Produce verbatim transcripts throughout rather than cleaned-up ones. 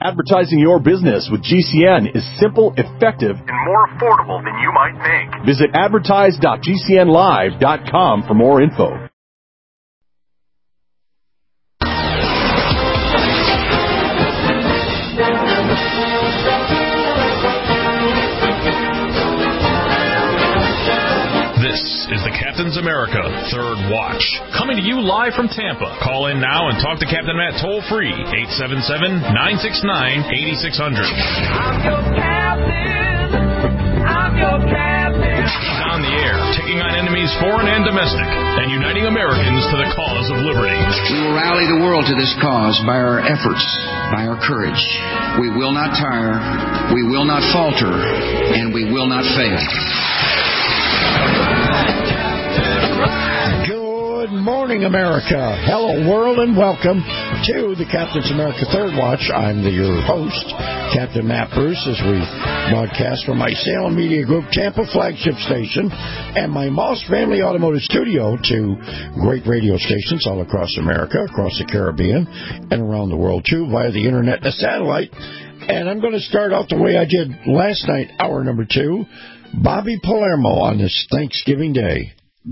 Advertising your business with G C N is simple, effective, and more affordable than you might think. Visit advertise dot g c n live dot com for more info. This is the Captain's America Third Watch, coming to you live from Tampa. Call in now and talk to Captain Matt toll-free, eight seven seven, nine six nine, eight six zero zero. I'm your captain. I'm your captain. He's on the air, taking on enemies foreign and domestic, and uniting Americans to the cause of liberty. We will rally the world to this cause by our efforts, by our courage. We will not tire, we will not falter, and we will not fail. Good morning, America. Hello, world, and welcome to the Captain's America Third Watch. I'm the, your host, Captain Matt Bruce, as we broadcast from my Salem Media Group Tampa flagship station and my Moss Family Automotive Studio to great radio stations all across America, across the Caribbean, and around the world, too, via the Internet and the satellite. And I'm going to start out the way I did last night, hour number two. Bobby Palermo on this Thanksgiving Day.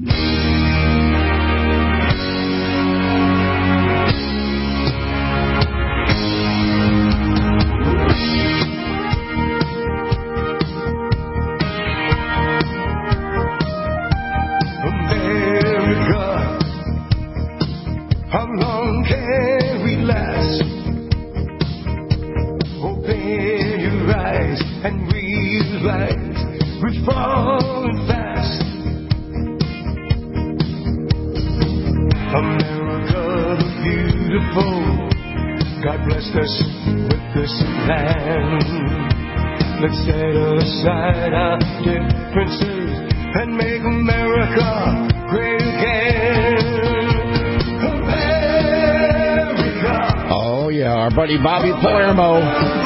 Let's set aside our differences and make America great again. America. Oh, yeah, our buddy Bobby Palermo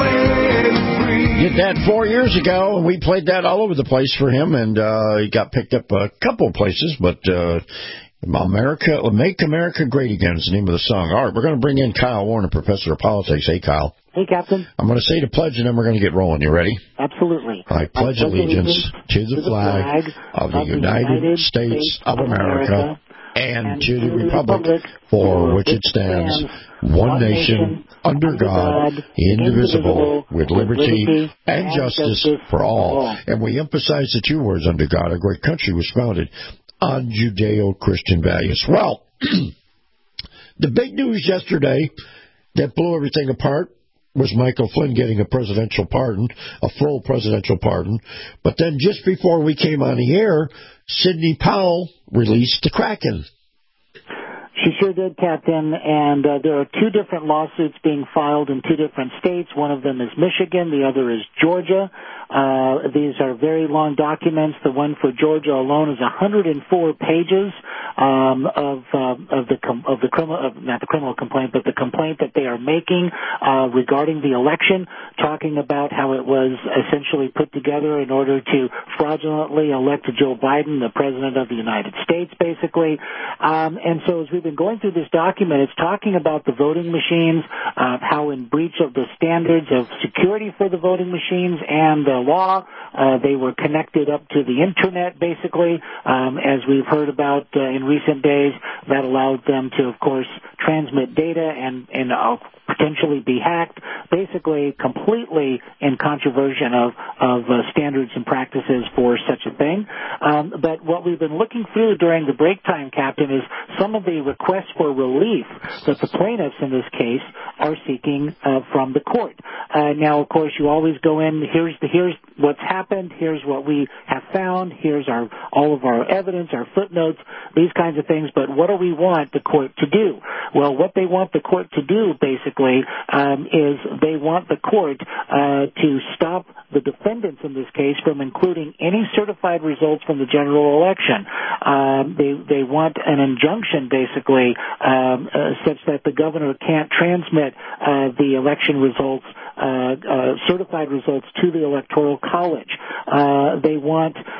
did that four years ago, and we played that all over the place for him, and uh, he got picked up a couple of places, but uh, America, Make America Great Again is the name of the song. All right, we're going to bring in Kyle Warner, professor of politics. Hey, Kyle. Hey, Captain. I'm going to say the pledge, and then we're going to get rolling. You ready? Absolutely. I pledge I allegiance to the flag of the United States of America and to the republic for which it stands, one nation, under God, indivisible, with liberty and justice for all. And we emphasize the two words, under God. Our great country was founded on Judeo-Christian values. Well, the big news yesterday that blew everything apart was Michael Flynn getting a presidential pardon, a full presidential pardon. But then just before we came on the air, Sidney Powell released the Kraken. She sure did, Captain, and uh, there are two different lawsuits being filed in two different states. One of them is Michigan, the other is Georgia. Uh, these are very long documents. The one for Georgia alone is one hundred four pages um, of uh, of the com- of the criminal, of, not the criminal complaint, but the complaint that they are making uh, regarding the election, talking about how it was essentially put together in order to fraudulently elect Joe Biden, the president of the United States, basically. Um, and so as we've been going through this document, it's talking about the voting machines, uh, how in breach of the standards of security for the voting machines and the law, uh, they were connected up to the Internet, basically, um, as we've heard about uh, in recent days. That allowed them to, of course, transmit data and, and uh, potentially be hacked, basically completely in controversion of, of uh, standards and practices for such a thing. Um, but what we've been looking through during the break time, Captain, is some of the requests for relief that the plaintiffs in this case are seeking uh, from the court. Uh, now, of course, you always go in, here's the, here's what's happened, here's what we have found, here's our all of our evidence, our footnotes, these kinds of things, but what do we want the court to do? Well, what they want the court to do, basically, um, is they want the court uh, to stop the defendants in this case from including any certified results from the general election. Um, they they want an injunction, basically, um, uh, such that the governor can't transmit uh, the election results, uh, uh, certified results, to the Electoral College. Uh, they want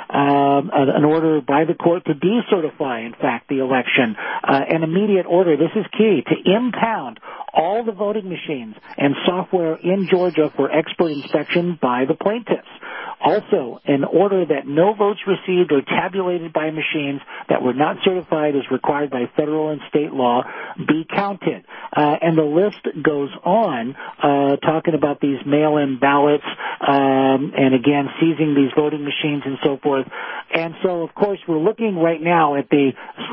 um, an order by the court to decertify, in fact, the election. Uh, an immediate order, this is key, to impound all the voting machines and software in Georgia for expert inspection by the plaintiffs. Also, an order that no votes received or tabulated by machines that were not certified as required by federal and state law be counted. Uh, and the list goes on, uh, talking about these mail-in ballots, um, and again, seizing these voting machines and so forth. And so, of course, we're looking right now at the,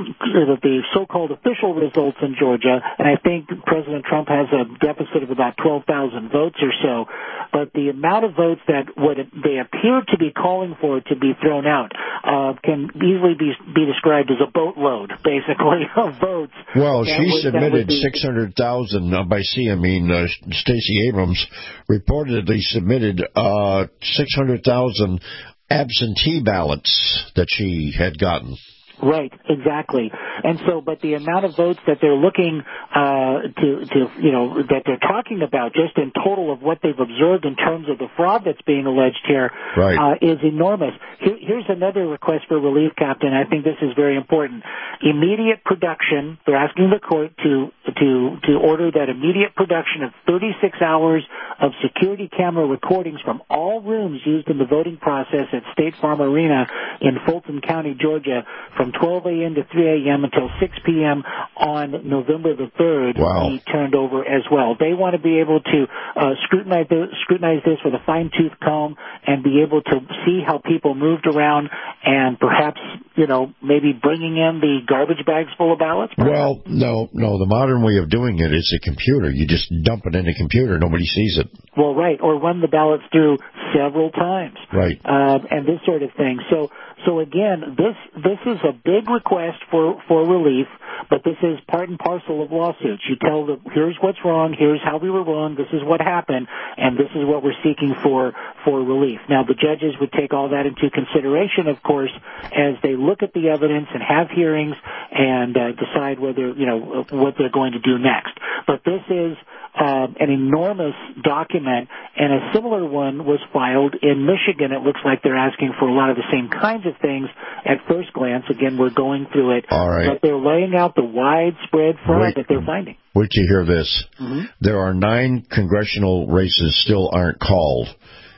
the so-called official results in Georgia, and I think President Trump has a deficit of about twelve thousand votes or so. But the amount of votes that would they appear to be calling for to be thrown out uh, can easily be be described as a boatload, basically, of votes. Well, she would, submitted be... six hundred thousand, uh, by C, I mean, uh, Stacey Abrams reportedly submitted uh, six hundred thousand absentee ballots that she had gotten. Right, exactly. And so, but the amount of votes that they're looking uh, to, to, you know, that they're talking about just in total of what they've observed in terms of the fraud that's being alleged here right. uh, is enormous. Here, here's another request for relief, Captain. I think this is very important. Immediate production, they're asking the court to, to, to order that immediate production of thirty-six hours of security camera recordings from all rooms used in the voting process at State Farm Arena in Fulton County, Georgia, from twelve a.m. to three a.m. until six p.m. on November the third wow. be turned over as well. They want to be able to uh, scrutinize, this, scrutinize this with a fine-tooth comb and be able to see how people moved around and perhaps, you know, maybe bringing in the garbage bags full of ballots? Perhaps? Well, no, no. The modern way of doing it is a computer. You just dump it in a computer. Nobody sees it. Well, right, or run the ballots through several times. Right. Uh, and this sort of thing. So, so again, this this is a big request for, for relief, but this is part and parcel of lawsuits. You tell them, here's what's wrong, here's how we were wrong, this is what happened, and this is what we're seeking for, for relief. Now, the judges would take all that into consideration, of course, as they look at the evidence and have hearings and uh, decide whether, you know, what they're going to do next. But this is Uh, an enormous document, and a similar one was filed in Michigan. It looks like they're asking for a lot of the same kinds of things at first glance. Again, we're going through it. All right. But they're laying out the widespread fraud Wait, that they're finding. Wait till you hear this. Mm-hmm. There are nine congressional races still aren't called.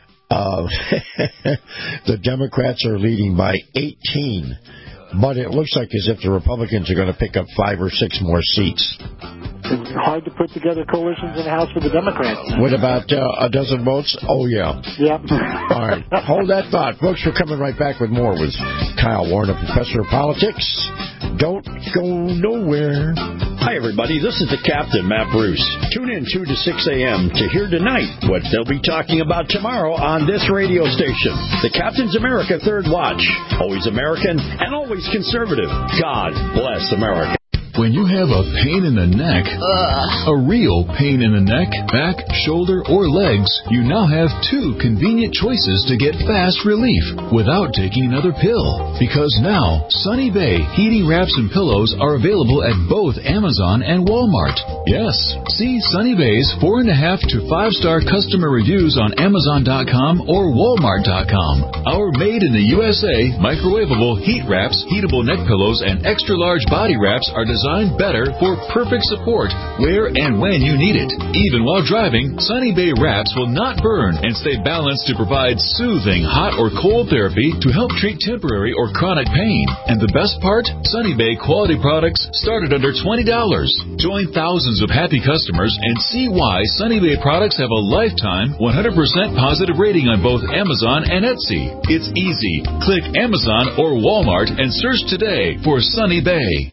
Uh, the Democrats are leading by eighteen, but it looks like as if the Republicans are going to pick up five or six more seats. It's hard to put together coalitions in the House for the Democrats. What about uh, a dozen votes? Oh, yeah. Yep. All right. Hold that thought. Folks, we're coming right back with more with Kyle Warner, Professor of Politics. Don't go nowhere. Hi, everybody. This is the Captain, Matt Bruce. Tune in two to six a.m. to hear tonight what they'll be talking about tomorrow on this radio station. The Captain's America Third Watch. Always American and always conservative. God bless America. When you have a pain in the neck, uh. a real pain in the neck, back, shoulder, or legs, you now have two convenient choices to get fast relief without taking another pill. Because now, Sunny Bay heating wraps and pillows are available at both Amazon and Walmart. Yes, see Sunny Bay's four and a half to five star customer reviews on Amazon dot com or Walmart dot com. Our made in the U S A microwavable heat wraps, heatable neck pillows, and extra large body wraps are designed better for perfect support where and when you need it. Even while driving, Sunny Bay wraps will not burn and stay balanced to provide soothing hot or cold therapy to help treat temporary or chronic pain. And the best part? Sunny Bay quality products start at under twenty dollars. Join thousands of happy customers and see why Sunny Bay products have a lifetime one hundred percent positive rating on both Amazon and Etsy. It's easy. Click Amazon or Walmart and search today for Sunny Bay.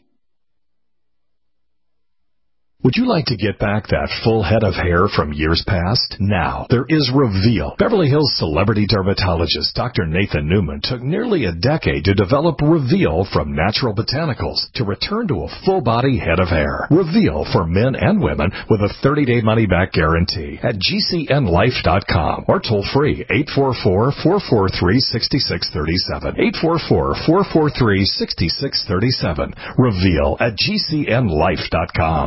Would you like to get back that full head of hair from years past? Now, there is Reveal. Beverly Hills celebrity dermatologist Doctor Nathan Newman took nearly a decade to develop Reveal from natural botanicals to return to a full-body head of hair. Reveal for men and women with a thirty-day money-back guarantee at G C N life dot com or toll-free eight four four, four four three, six six three seven. eight four four, four four three, six six three seven. Reveal at G C N life dot com.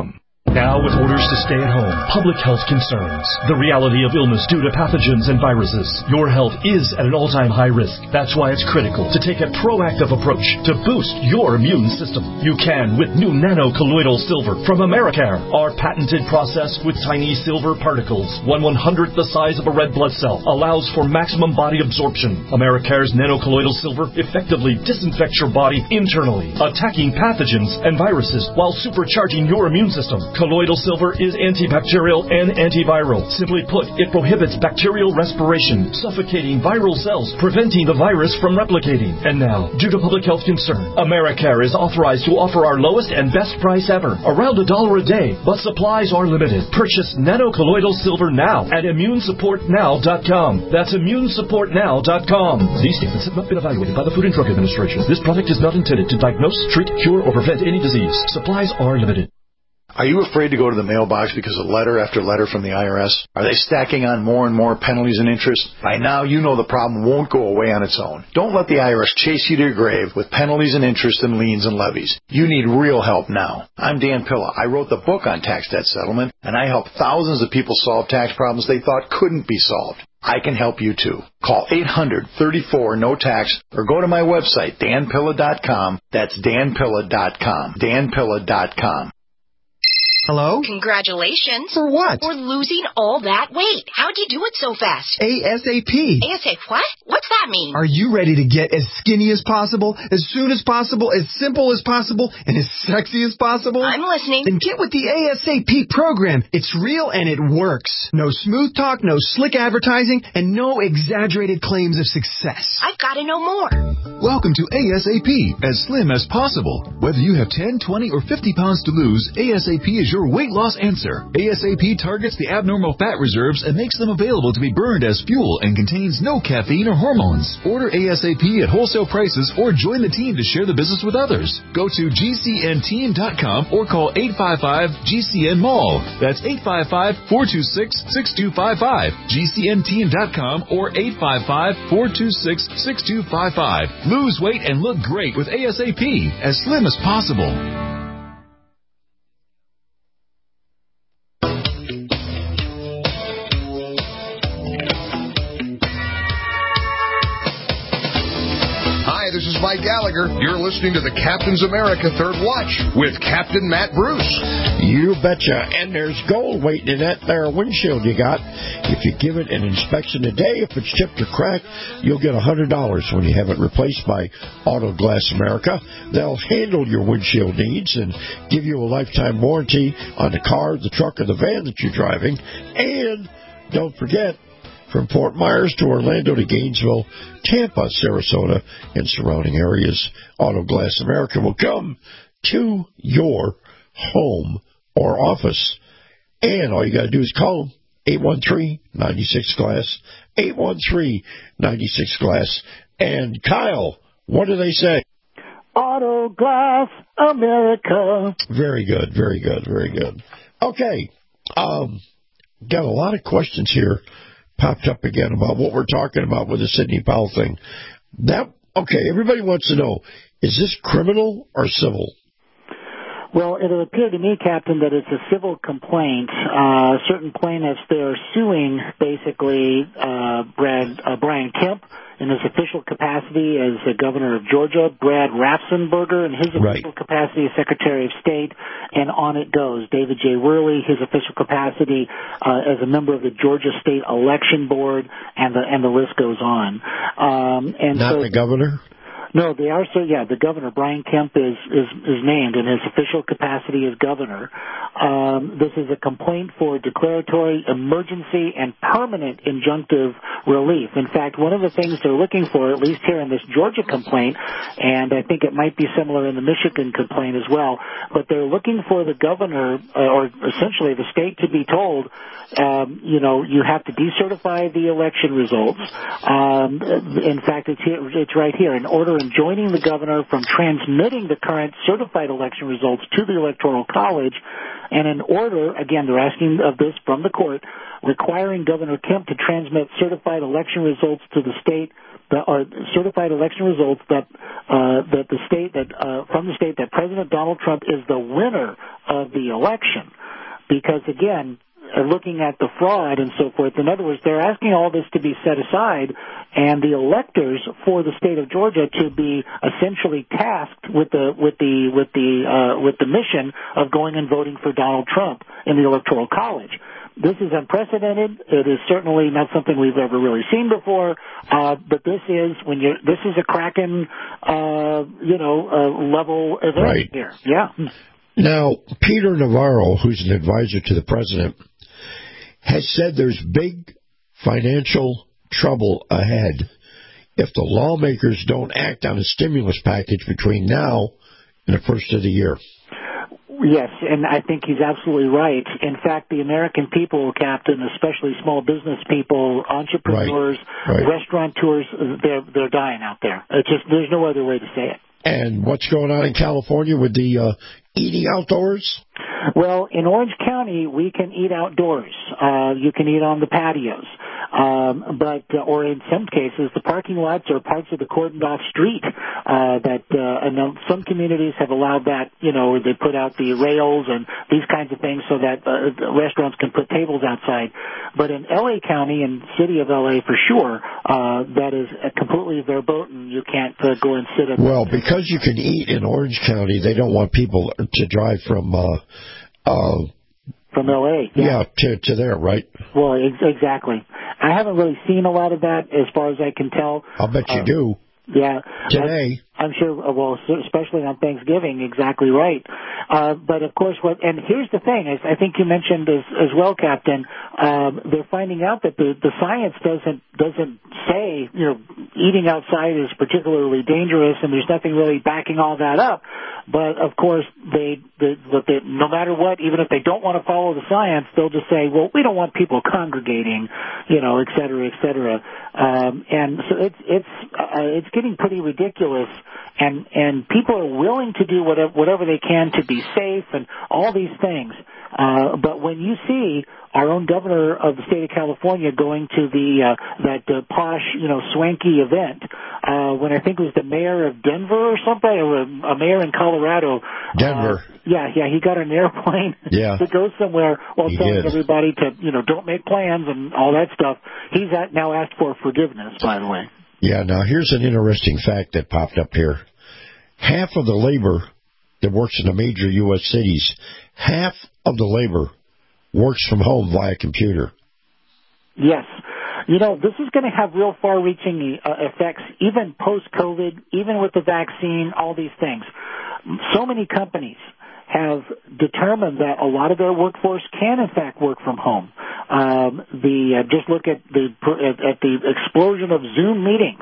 Now with orders to stay at home, public health concerns, the reality of illness due to pathogens and viruses, your health is at an all-time high risk. That's why it's critical to take a proactive approach to boost your immune system. You can with new nano-colloidal silver from Americare. Our patented process with tiny silver particles, one one-hundredth the size of a red blood cell, allows for maximum body absorption. Americare's nano-colloidal silver effectively disinfects your body internally, attacking pathogens and viruses while supercharging your immune system. Colloidal silver is antibacterial and antiviral. Simply put, it prohibits bacterial respiration, suffocating viral cells, preventing the virus from replicating. And now, due to public health concern, Americare is authorized to offer our lowest and best price ever, around a dollar a day, but supplies are limited. Purchase nano-colloidal silver now at immune support now dot com. That's immune support now dot com. These statements have not been evaluated by the Food and Drug Administration. This product is not intended to diagnose, treat, cure, or prevent any disease. Supplies are limited. Are you afraid to go to the mailbox because of letter after letter from the I R S? Are they stacking on more and more penalties and interest? By now, you know the problem won't go away on its own. Don't let the I R S chase you to your grave with penalties and interest and liens and levies. You need real help now. I'm Dan Pilla. I wrote the book on tax debt settlement, and I help thousands of people solve tax problems they thought couldn't be solved. I can help you too. Call eight hundred, thirty-four, no tax or go to my website, dan pilla dot com. That's dan pilla dot com. dan pilla dot com. Hello? Congratulations. For what? For losing all that weight. How'd you do it so fast? ASAP. ASAP what? What's that mean? Are you ready to get as skinny as possible, as soon as possible, as simple as possible, and as sexy as possible? I'm listening. Then get with the ASAP program. It's real and it works. No smooth talk, no slick advertising, and no exaggerated claims of success. I've got to know more. Welcome to ASAP, as slim as possible. Whether you have ten, twenty, or fifty pounds to lose, ASAP is your weight loss answer. ASAP targets the abnormal fat reserves and makes them available to be burned as fuel and contains no caffeine or hormones. Order ASAP at wholesale prices or join the team to share the business with others. Go to G C N team dot com or call eight five five G C N mall. That's eight five five, four two six, six two five five. G C N team dot com or eight five five, four two six, six two five five. Lose weight and look great with ASAP, as slim as possible. This is Mike Gallagher. You're listening to the Captain's America Third Watch with Captain Matt Bruce. You betcha. And there's gold waiting in that there windshield you got. If you give it an inspection today, if it's chipped or cracked, you'll get one hundred dollars when you have it replaced by Auto Glass America. They'll handle your windshield needs and give you a lifetime warranty on the car, the truck, or the van that you're driving. And don't forget, from Fort Myers to Orlando to Gainesville, Tampa, Sarasota, and surrounding areas, Auto Glass America will come to your home or office. And all you got to do is call them, eight one three, nine six, glass, eight one three, nine six, glass. And Kyle, what do they say? Auto Glass America. Very good, very good, very good. Okay, um, got a lot of questions here popped up again about what we're talking about with the Sidney Powell thing. That okay, everybody wants to know, is this criminal or civil? Well, it'll appear to me, Captain, that it's a civil complaint. Uh, certain plaintiffs, they're suing, basically, uh, Brad, uh, Brian Kemp in his official capacity as the governor of Georgia, Brad Raffensperger in his official right. capacity as Secretary of State, and on it goes. David J. Worley, his official capacity uh, as a member of the Georgia State Election Board, and the and the list goes on. Um, and Not so, the governor? No, they are so. Yeah, the governor Brian Kemp is is, is named in his official capacity as governor. Um, this is a complaint for declaratory emergency and permanent injunctive relief. In fact, one of the things they're looking for, at least here in this Georgia complaint, and I think it might be similar in the Michigan complaint as well, but they're looking for the governor, uh, or essentially the state, to be told, um, you know, you have to decertify the election results. Um, in fact, it's here, it's right here. In order enjoining the governor from transmitting the current certified election results to the Electoral College, and in order, again, they're asking of this from the court, requiring Governor Kemp to transmit certified election results to the state, that are certified election results that uh, that the state that uh, from the state that President Donald Trump is the winner of the election. because, again, uh, looking at the fraud and so forth, in other words, they're asking all this to be set aside and the electors for the state of Georgia to be essentially tasked with the with the with the uh, with the mission of going and voting for Donald Trump in the Electoral College. This is unprecedented. It is certainly not something we've ever really seen before. Uh, but this is when you this is a Kraken, uh, you know, uh, level event right. here. Yeah. Now, Peter Navarro, who's an advisor to the president, has said there's big financial trouble ahead if the lawmakers don't act on a stimulus package between now and the first of the year. Yes, and I think he's absolutely right. In fact, the American people, Captain, especially small business people, entrepreneurs, right, right. restaurateurs, they're they're dying out there. It's just there's no other way to say it. And what's going on in California with the uh, eating outdoors? Well, in Orange County, we can eat outdoors. Uh, you can eat on the patios. Um, but, uh, or in some cases, the parking lots are parts of the cordoned off street, uh, that, uh, and some communities have allowed that, you know, they put out the rails and these kinds of things so that, uh, restaurants can put tables outside. But in L A County and city of L A for sure, uh, that is completely verboten. You can't uh, go and sit at. Well, because you can eat in Orange County, they don't want people to drive from, uh, uh, From L A, yeah, yeah to, to there, right? Well, ex- exactly. I haven't really seen a lot of that as far as I can tell. I'll bet you uh, do. Yeah. Today. I, I'm sure, well, especially on Thanksgiving, exactly right. Uh, but of course, what, and here's the thing, is I think you mentioned as, as well, Captain, um, they're finding out that the, the science doesn't, doesn't say, you know, eating outside is particularly dangerous and there's nothing really backing all that up. But of course, they, they, they, no matter what, even if they don't want to follow the science, they'll just say, well, we don't want people congregating, you know, et cetera, et cetera. Um, and so it's, it's, uh, it's getting pretty ridiculous. And, and people are willing to do whatever, whatever they can to be safe and all these things. Uh, but when you see our own governor of the state of California going to the, uh, that uh, posh, you know, swanky event, uh, when I think it was the mayor of Denver or something, or a, a mayor in Colorado. Denver. Uh, yeah, yeah, he got an airplane yeah. to go somewhere while he telling did. everybody to, you know, don't make plans and all that stuff. He's at, now asked for forgiveness, by the way. Yeah, now here's an interesting fact that popped up here. Half of the labor that works in the major U S cities, half of the labor works from home via computer. Yes. You know, this is going to have real far-reaching uh, effects, even post-COVID, even with the vaccine, all these things. So many companies have determined that a lot of their workforce can, in fact, work from home. Um, the uh, just look at the at, at the explosion of Zoom meetings.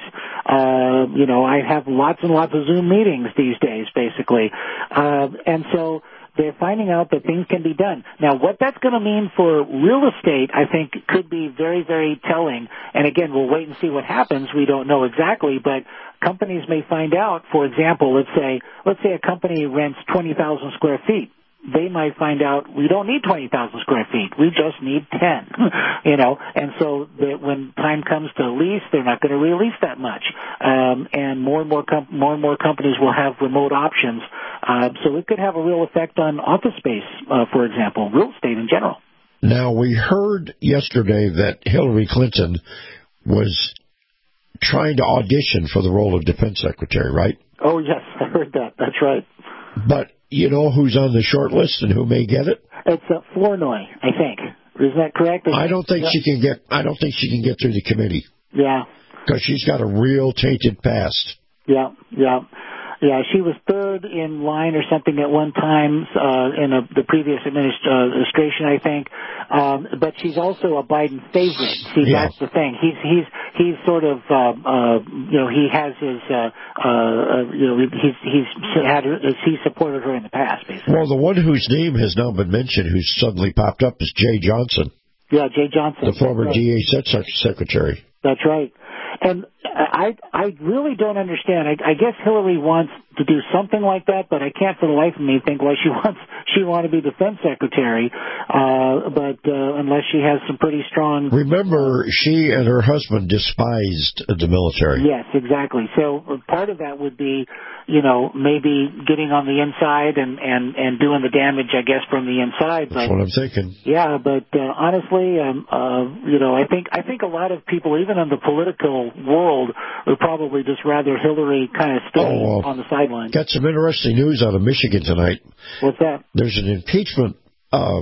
Uh, you know, I have lots and lots of Zoom meetings these days, basically, uh, and so they're finding out that things can be done. Now, what that's going to mean for real estate, I think, could be very, very telling. And again, we'll wait and see what happens. We don't know exactly, but companies may find out. For example, let's say let's say a company rents twenty thousand square feet. They might find out we don't need twenty thousand square feet. We just need ten, you know. And so that when time comes to lease, they're not going to release that much. Um, and more and more com- more and more companies will have remote options. Uh, so it could have a real effect on office space, uh, for example, real estate in general. Now, we heard yesterday that Hillary Clinton was trying to audition for the role of defense secretary, right? Oh, yes, I heard that. That's right. But you know who's on the short list and who may get it? It's uh, Flournoy, I think. Isn't that correct? I don't think yeah. she can get. I don't think she can get through the committee. Yeah. Because she's got a real tainted past. Yeah, yeah. Yeah, she was third in line or something at one time uh, in a, the previous administration, I think. Um, but she's also a Biden favorite. See, yeah. that's the thing. He's he's he's sort of uh, uh, you know he has his uh, uh, you know he's he's had he's supported her in the past, basically. Well, the one whose name has now been mentioned, who's suddenly popped up, is Jay Johnson. Yeah, Jay Johnson, the former right. D A secretary. That's right. And I I really don't understand. I, I guess Hillary wants to do something like that, but I can't for the life of me think why she wants she want to be defense secretary. Uh, but uh, unless she has some pretty strong. Remember, she and her husband despised the military. Yes, exactly. So part of that would be, you know, maybe getting on the inside and and and doing the damage, I guess, from the inside. That's but, what I'm thinking. Yeah, but uh, honestly, um, uh, you know, I think I think a lot of people, even in the political world, would probably just rather Hillary kind of stay oh, uh, on the sidelines. Got some interesting news out of Michigan tonight. What's that? There's an impeachment uh,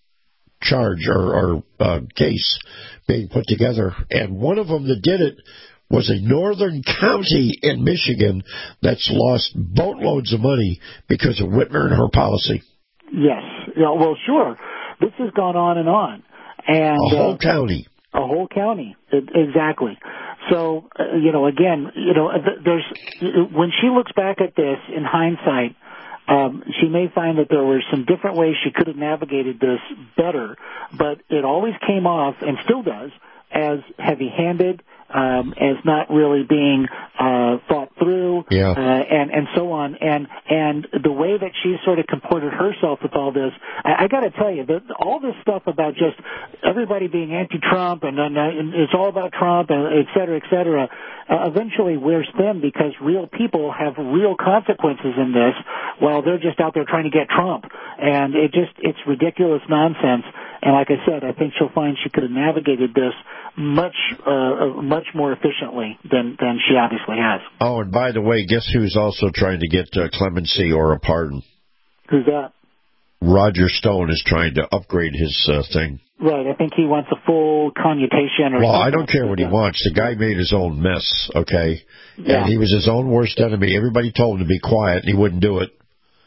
charge or, or uh, case being put together, and one of them that did it was a northern county in Michigan that's lost boatloads of money because of Whitmer and her policy. Yes. Yeah, well, sure. This has gone on and on. And, a whole uh, county. A whole county. Exactly. So, uh, you know, again, you know, there's when she looks back at this in hindsight, um, she may find that there were some different ways she could have navigated this better, but it always came off, and still does, as heavy-handed, um, as not really being uh, thought through, yeah. uh, and and so on. And and the way that she sort of comported herself with all this, I, I got to tell you, that all this stuff about just everybody being anti-Trump and, and, and it's all about Trump, and et cetera, et cetera, uh, eventually wears thin because real people have real consequences in this, while they're just out there trying to get Trump. And it just it's ridiculous nonsense. And like I said, I think she'll find she could have navigated this much, uh, much more efficiently than, than she obviously has. Oh, and by the way, guess who's also trying to get uh, clemency or a pardon? Who's that? Roger Stone is trying to upgrade his uh, thing. Right, I think he wants a full commutation or well, something. Well, I don't care what he wants. The guy made his own mess, okay? Yeah. And he was his own worst enemy. Everybody told him to be quiet, and he wouldn't do it.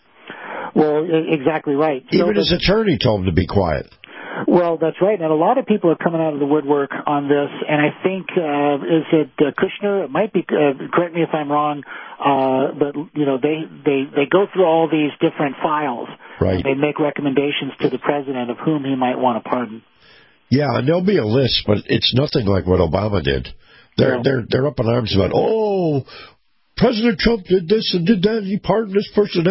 Well, exactly right. Even so his attorney told him to be quiet. Well, that's right, and a lot of people are coming out of the woodwork on this, and I think, uh, is it uh, Kushner? It might be, uh, correct me if I'm wrong, uh, but, you know, they, they, they go through all these different files. Right. They make recommendations to the president of whom he might want to pardon. Yeah, and there'll be a list, but it's nothing like what Obama did. They're, yeah. they're, they're up in arms about, oh, President Trump did this and did that, and he pardoned this person.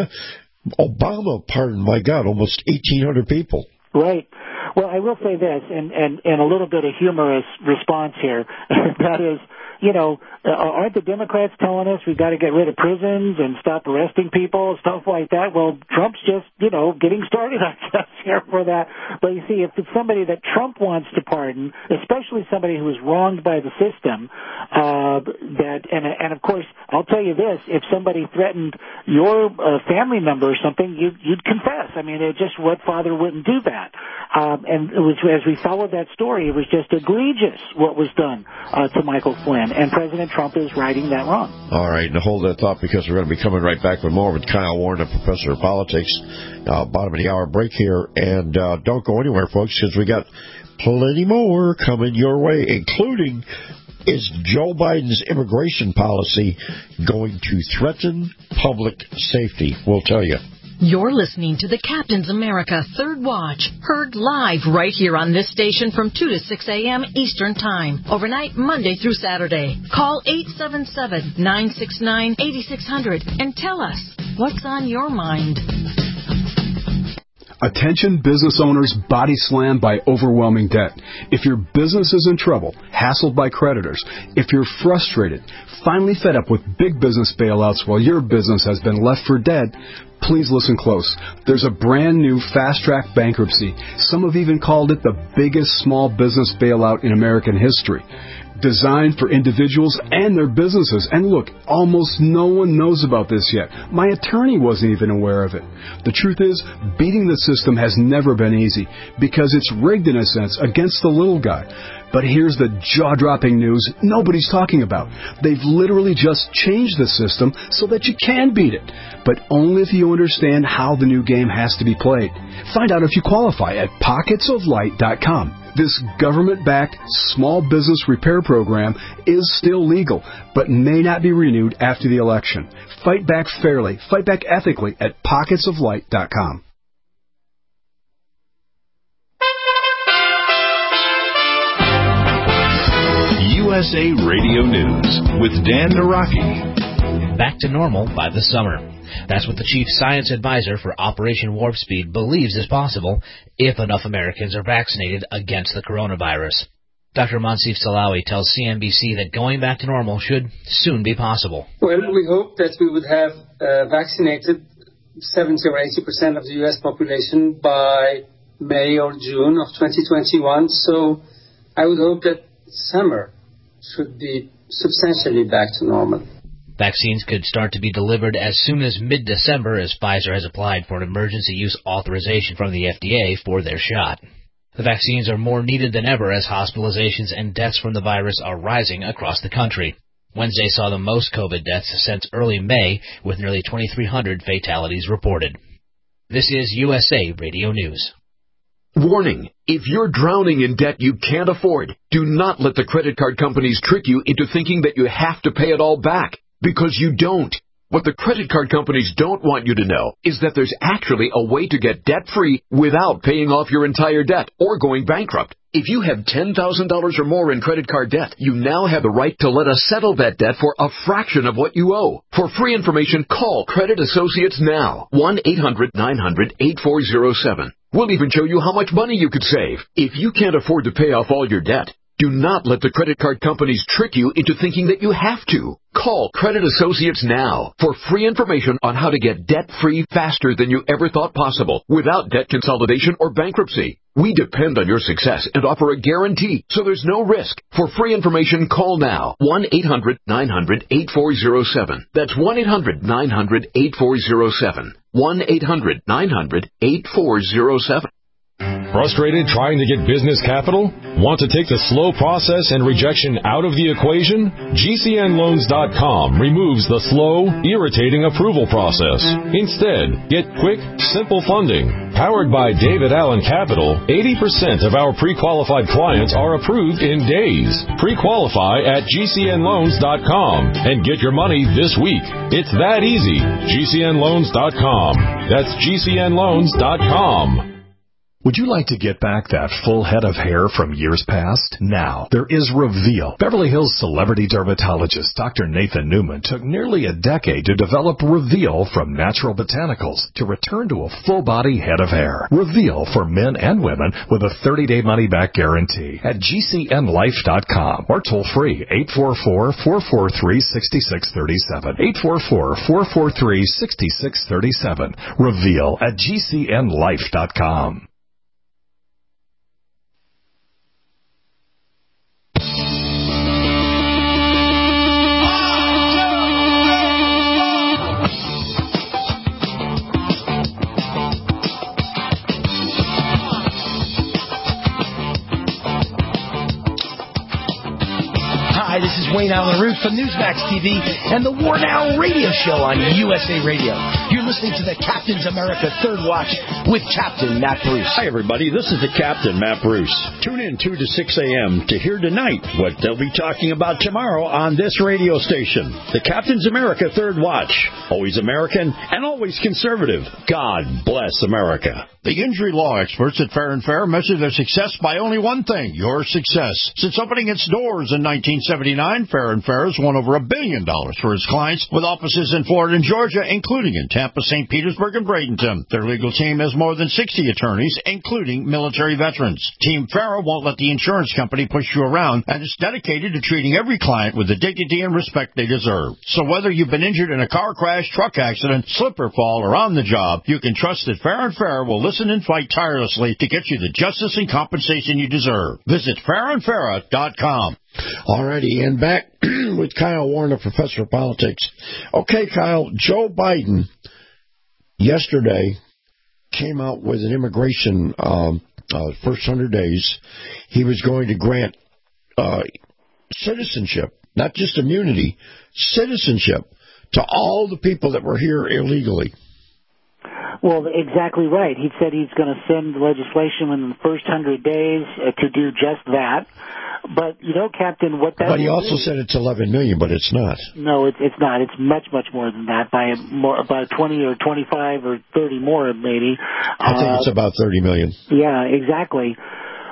Obama pardoned, my God, almost eighteen hundred people. Right. Well, I will say this, and, and, and a little bit of humorous response here. That is, you know, uh, aren't the Democrats telling us we've got to get rid of prisons and stop arresting people, stuff like that? Well, Trump's just, you know, getting started, I guess, here for that. But you see, if it's somebody that Trump wants to pardon, especially somebody who was wronged by the system, uh, that, and, and of course, I'll tell you this, if somebody threatened your uh, family member or something, you, you'd confess. I mean, it just, what father wouldn't do that? Um, and it was, as we followed that story, it was just egregious what was done uh, to Michael Flynn. And President Trump is righting that wrong. All right, now hold that thought because we're going to be coming right back with more with Kyle Warren, a professor of politics. Uh, bottom of the hour break here. And uh, don't go anywhere, folks, because we got plenty more coming your way, including is Joe Biden's immigration policy going to threaten public safety? We'll tell you. You're listening to the Captain's America Third Watch, heard live right here on this station from two to six a.m. Eastern Time, overnight Monday through Saturday. Call eight seven seven, nine six nine, eight six zero zero and tell us what's on your mind. Attention business owners body slammed by overwhelming debt. If your business is in trouble, hassled by creditors, if you're frustrated, finally fed up with big business bailouts while your business has been left for dead, please listen close. There's a brand new fast-track bankruptcy. Some have even called it the biggest small business bailout in American history. Designed for individuals and their businesses. And look, almost no one knows about this yet. My attorney wasn't even aware of it. The truth is, beating the system has never been easy because it's rigged in a sense against the little guy. But here's the jaw-dropping news nobody's talking about. They've literally just changed the system so that you can beat it, but only if you understand how the new game has to be played. Find out if you qualify at pockets of light dot com. This government-backed small business repair program is still legal, but may not be renewed after the election. Fight back fairly, fight back ethically at pockets of light dot com. U S A Radio News with Dan Naraki. Back to normal by the summer. That's what the chief science advisor for Operation Warp Speed believes is possible if enough Americans are vaccinated against the coronavirus. Doctor Monsif Salawi tells C N B C that going back to normal should soon be possible. Well, we hope that we would have uh, vaccinated seventy or eighty percent of the U S population by May or June of twenty twenty-one. So I would hope that summer should be substantially back to normal. Vaccines could start to be delivered as soon as mid-December, as Pfizer has applied for an emergency use authorization from the F D A for their shot. The vaccines are more needed than ever as hospitalizations and deaths from the virus are rising across the country. Wednesday saw the most COVID deaths since early May, with nearly twenty-three hundred fatalities reported. This is U S A Radio News. Warning, if you're drowning in debt you can't afford, do not let the credit card companies trick you into thinking that you have to pay it all back, because you don't. What the credit card companies don't want you to know is that there's actually a way to get debt-free without paying off your entire debt or going bankrupt. If you have ten thousand dollars or more in credit card debt, you now have the right to let us settle that debt for a fraction of what you owe. For free information, call Credit Associates now. one eight hundred nine hundred eight four zero seven. We'll even show you how much money you could save. If you can't afford to pay off all your debt, do not let the credit card companies trick you into thinking that you have to. Call Credit Associates now for free information on how to get debt-free faster than you ever thought possible without debt consolidation or bankruptcy. We depend on your success and offer a guarantee, so there's no risk. For free information, call now. one eight hundred nine hundred eight four zero seven. That's one eight hundred nine hundred eight four zero seven. one eight hundred nine hundred eight four zero seven. Frustrated trying to get business capital? Want to take the slow process and rejection out of the equation? G C N loans dot com removes the slow, irritating approval process. Instead, get quick, simple funding. Powered by David Allen Capital, eighty percent of our pre-qualified clients are approved in days. Pre-qualify at G C N loans dot com and get your money this week. It's that easy. G C N loans dot com. That's G C N loans dot com. Would you like to get back that full head of hair from years past? Now, there is Reveal. Beverly Hills celebrity dermatologist Doctor Nathan Newman took nearly a decade to develop Reveal from natural botanicals to return to a full-body head of hair. Reveal for men and women with a thirty-day money-back guarantee at G C N life dot com or toll-free eight four four, four four three, six six three seven. eight four four, four four three, six six three seven. Reveal at G C N life dot com. Hi, this is Wayne Allen Root from Newsmax T V and the War Now radio show on U S A Radio. You're listening to the Captain's America Third Watch with Captain Matt Bruce. Hi, everybody. This is the Captain, Matt Bruce. Tune in two to six a.m. to hear tonight what they'll be talking about tomorrow on this radio station. The Captain's America Third Watch. Always American and always conservative. God bless America. The injury law experts at Fair and Fair measure their success by only one thing, your success. Since opening its doors in nineteen seventy-nine, Fair and Fair has won over a billion dollars for its clients with offices in Florida and Georgia, including in Tampa, Saint Petersburg, and Bradenton. Their legal team has more than sixty attorneys, including military veterans. Team Farah won't let the insurance company push you around and is dedicated to treating every client with the dignity and respect they deserve. So whether you've been injured in a car crash, truck accident, slip or fall, or on the job, you can trust that Fair and Fair will listen and fight tirelessly to get you the justice and compensation you deserve. Visit fair and farah dot com. All righty, and back with Kyle Warner, professor of politics. Okay, Kyle, Joe Biden yesterday came out with an immigration, um, uh, first one hundred days. He was going to grant uh, citizenship, not just immunity, citizenship to all the people that were here illegally. Well, exactly right. He said he's going to send legislation in the first hundred days uh, to do just that. But, you know, Captain, what that... But he also do, said it's eleven million, but it's not. No, it's it's not. It's much, much more than that, by more, about twenty or twenty-five or thirty more, maybe. I think uh, it's about thirty million. Yeah, exactly.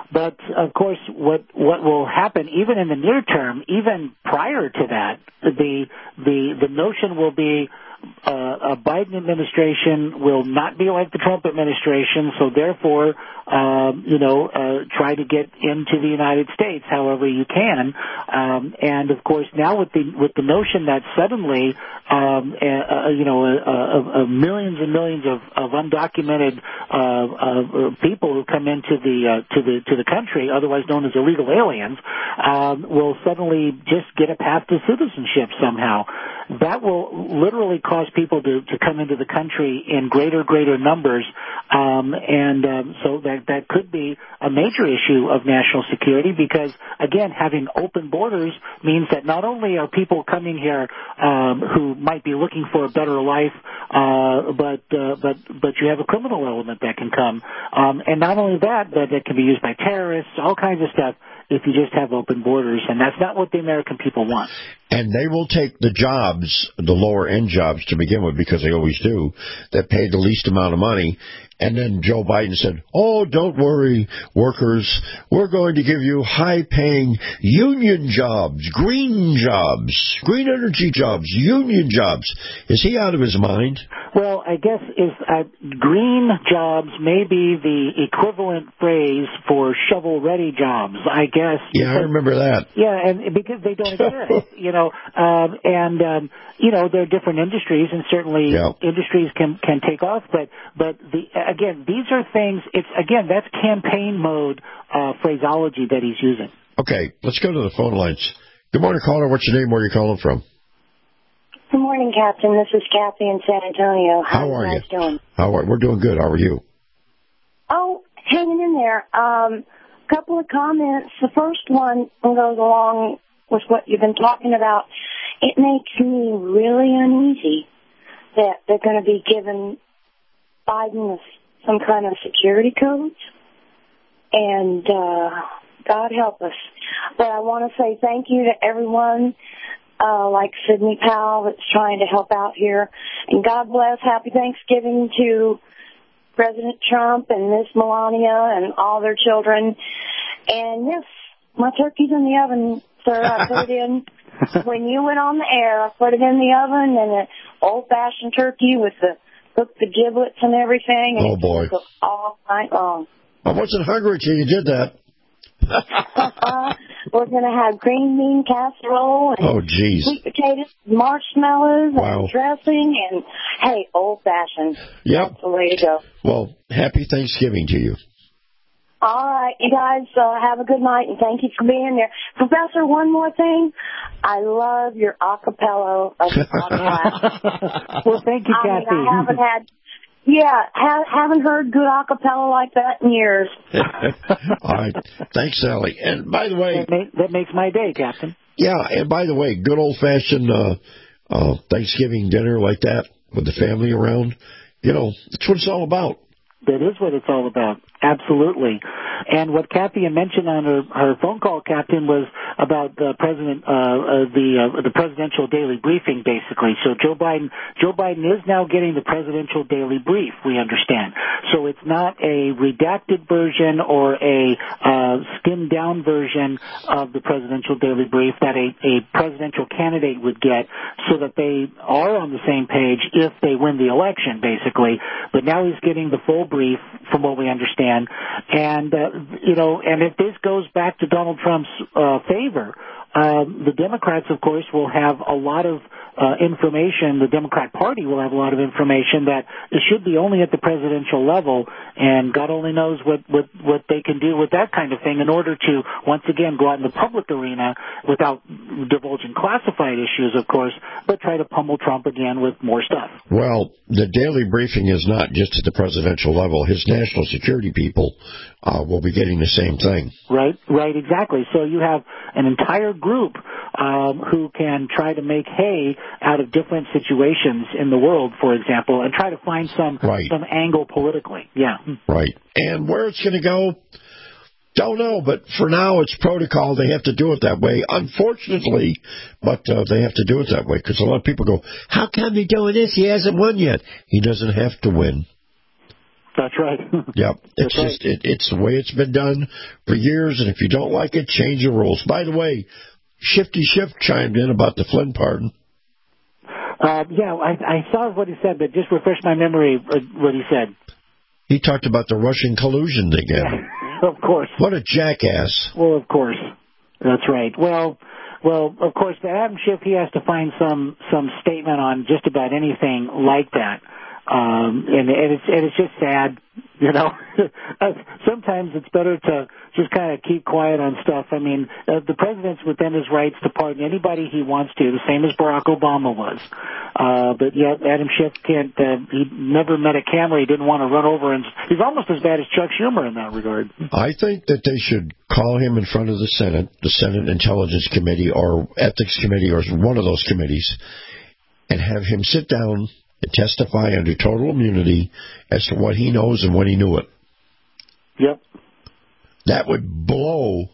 but of course, what what will happen, even in the near term, even prior to that, the the the notion will be. Uh, a Biden administration will not be like the Trump administration, so therefore, um, you know, uh, try to get into the United States however you can. Um, and of course, now with the with the notion that suddenly, um, uh, you know, uh, uh, uh, millions and millions of, of undocumented uh, uh, people who come into the uh, to the to the country, otherwise known as illegal aliens, um, will suddenly just get a path to citizenship somehow. That will literally cause people to, to come into the country in greater, greater numbers, um, and um, so that that could be a major issue of national security because, again, having open borders means that not only are people coming here um, who might be looking for a better life, uh, but uh, but but you have a criminal element that can come, um, and not only that, but it can be used by terrorists, all kinds of stuff. If you just have open borders, and that's not what the American people want. And they will take the jobs, the lower-end jobs to begin with, because they always do, that pay the least amount of money. And then Joe Biden said, oh, don't worry, workers, we're going to give you high-paying union jobs, green jobs, green energy jobs, union jobs. Is he out of his mind? Well, I guess if uh, green jobs may be the equivalent phrase for shovel-ready jobs, I guess. Yeah, because, I remember that. Yeah, and because they don't exist, you know, um, and, um, you know, there are different industries, and certainly yeah. industries can, can take off, but, but the, again, these are things, it's, again, that's campaign mode uh, phraseology that he's using. Okay, let's go to the phone lines. Good morning, caller. What's your name? Where are you calling from? Good morning, Captain. This is Kathy in San Antonio. How, How are you you? guys doing? How are We're doing good. How are you? Oh, hanging in there. Um, couple of comments. The first one goes along with what you've been talking about. It makes me really uneasy that they're going to be giving Biden some kind of security codes. And uh, God help us. But I want to say thank you to everyone. Uh, like Sidney Powell that's trying to help out here. And God bless, happy Thanksgiving to President Trump and Miss Melania and all their children. And yes, my turkey's in the oven, sir. I put it in, when you went on the air, I put it in the oven, and an old-fashioned turkey with the cooked the giblets and everything. And oh, boy. It took all night long. I wasn't hungry till you did that. uh, we're going to have green bean casserole and oh, geez. sweet potatoes, marshmallows, wow. and dressing, and, hey, old-fashioned. Yep. That's the way to go. Well, happy Thanksgiving to you. All right, you guys uh, have a good night, and thank you for being there. Professor, one more thing. I love your acapella of class. Well, thank you, I Kathy. mean, I haven't had... Yeah, ha- haven't heard good acapella like that in years. All right. Thanks, Sally. And by the way... That, make, that makes my day, Captain. Yeah, and by the way, good old-fashioned uh, uh, Thanksgiving dinner like that with the family around, you know, that's what it's all about. That is what it's all about. Absolutely. And what Kathy had mentioned on her, her phone call, Captain, was about the president, uh, uh, the uh, the presidential daily briefing, basically. So Joe Biden, Joe Biden is now getting the presidential daily brief. We understand. So it's not a redacted version or a uh, skimmed down version of the presidential daily brief that a, a presidential candidate would get, so that they are on the same page if they win the election, basically. But now he's getting the full brief, from what we understand. And, uh, you know, and if this goes back to Donald Trump's uh, favor, um, the Democrats, of course, will have a lot of uh, information. The Democrat Party will have a lot of information that it should be only at the presidential level, and God only knows what, what, what they can do with that kind of thing in order to, once again, go out in the public arena without divulging classified issues, of course, but try to pummel Trump again with more stuff. Well, the daily briefing is not just at the presidential level. His national security people uh, will be getting the same thing. Right, right, exactly. So you have an entire group um, who can try to make hay out of different situations in the world, for example, and try to find some right. some angle politically. Yeah. Right. And where it's going to go, don't know, but for now it's protocol. They have to do it that way, unfortunately, but uh, they have to do it that way because a lot of people go, how come he's doing this? He hasn't won yet. He doesn't have to win. That's right. Yep. It's That's just, it, it's the way it's been done for years, and if you don't like it, change the rules. By the way, Shifty Shift chimed in about the Flynn pardon. Uh, yeah, I, I saw what he said, but just refresh my memory of what he said. He talked about the Russian collusion again. Yeah, of course. What a jackass. Well, of course. That's right. Well, well, of course, the Adam Schiff, he has to find some, some statement on just about anything like that. Um, and, and it's, and it's just sad, you know. Sometimes it's better to just kind of keep quiet on stuff. I mean, uh, the president's within his rights to pardon anybody he wants to, the same as Barack Obama was. Uh, but yet Adam Schiff can't, uh, he never met a camera he didn't want to run over, and he's almost as bad as Chuck Schumer in that regard. I think that they should call him in front of the Senate, the Senate Intelligence Committee or Ethics Committee or one of those committees, and have him sit down and testify under total immunity as to what he knows and when he knew it. Yep. That would blow,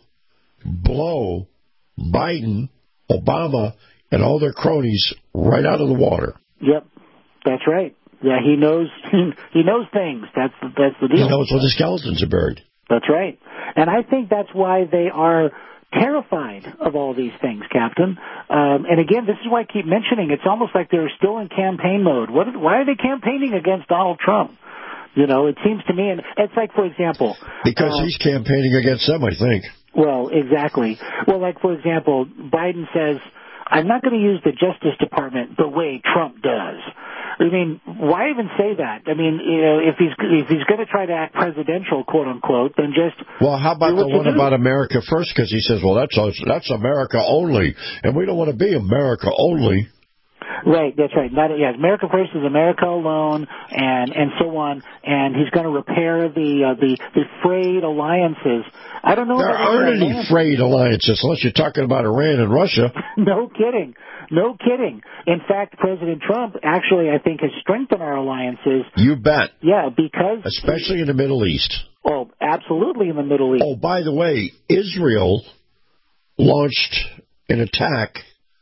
blow Biden, Obama, and all their cronies right out of the water. Yep, that's right. Yeah, he knows. He knows things. That's that's the deal. He knows where the skeletons are buried. That's right, and I think that's why they are terrified of all these things, Captain. Um, and again, this is why I keep mentioning it's almost like they're still in campaign mode. What? Why are they campaigning against Donald Trump? You know, it seems to me, and it's like, for example... Because uh, he's campaigning against them, I think. Well, exactly. Well, like, for example, Biden says, I'm not going to use the Justice Department the way Trump does. I mean, why even say that? I mean, you know, if he's if he's going to try to act presidential, quote unquote, then just well, how about the one do. about America First? Because he says, well, that's that's America only, and we don't want to be America only. Right, that's right. Not, yeah, America First is America alone, and and so on. And he's going to repair the uh, the the frayed alliances. I don't know. There aren't any alliances. frayed alliances unless you're talking about Iran and Russia. No kidding. No kidding. In fact, President Trump actually, I think, has strengthened our alliances. You bet. Yeah, because... Especially in the Middle East. Oh, absolutely in the Middle East. Oh, by the way, Israel launched an attack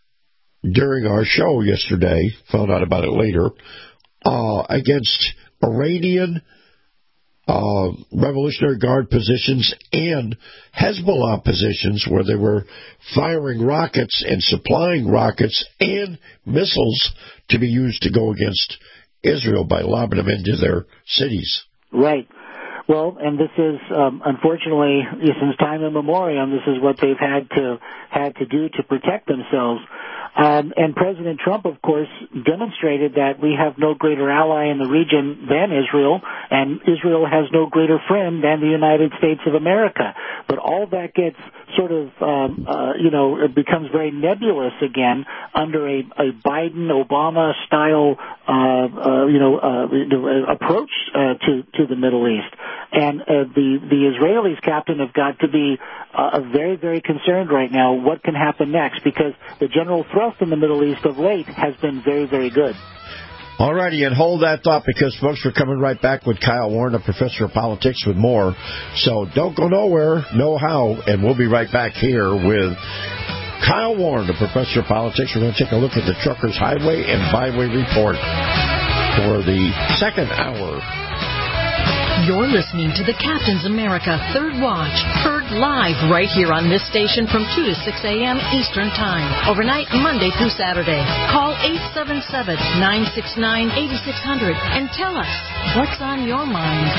during our show yesterday, found out about it later, uh, against Iranian Uh, Revolutionary Guard positions and Hezbollah positions where they were firing rockets and supplying rockets and missiles to be used to go against Israel by lobbing them into their cities. Right. Well, and this is, um, unfortunately, since time immemorial, this is what they've had to had to do to protect themselves. Um, and President Trump, of course, demonstrated that we have no greater ally in the region than Israel, and Israel has no greater friend than the United States of America. But all that gets sort of, um, uh, you know, it becomes very nebulous again under a, a Biden-Obama-style, uh, uh, you know, uh, approach uh, to to the Middle East. And uh, the the Israelis, Captain, have got to be uh, very, very concerned right now what can happen next, because the general thrust in the Middle East of late has been very, very good. All righty, and hold that thought, because, folks, we're coming right back with Kyle Warren, a professor of politics, with more. So don't go nowhere, know how, and we'll be right back here with Kyle Warren, a professor of politics. We're going to take a look at the Truckers Highway and Byway Report for the second hour. You're listening to the Captain's America Third Watch, heard live right here on this station from two to six a.m. Eastern Time, overnight Monday through Saturday. Call eight seven seven, nine six nine, eight six zero zero and tell us what's on your mind.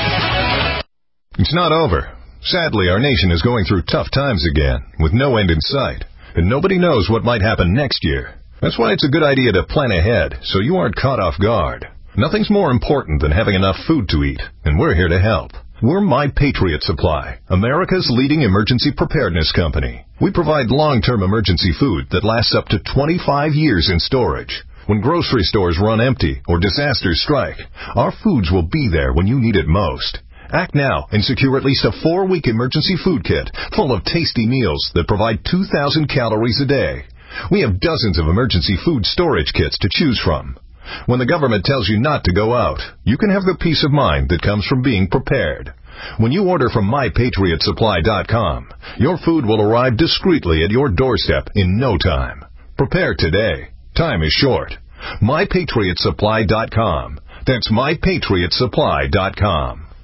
It's not over. Sadly, our nation is going through tough times again, with no end in sight, and nobody knows what might happen next year. That's why it's a good idea to plan ahead so you aren't caught off guard. Nothing's more important than having enough food to eat, and we're here to help. We're My Patriot Supply, America's leading emergency preparedness company. We provide long-term emergency food that lasts up to twenty-five years in storage. When grocery stores run empty or disasters strike, our foods will be there when you need it most. Act now and secure at least a four-week emergency food kit full of tasty meals that provide two thousand calories a day. We have dozens of emergency food storage kits to choose from. When the government tells you not to go out, you can have the peace of mind that comes from being prepared. When you order from my patriot supply dot com, your food will arrive discreetly at your doorstep in no time. Prepare today. Time is short. my patriot supply dot com. That's my patriot supply dot com.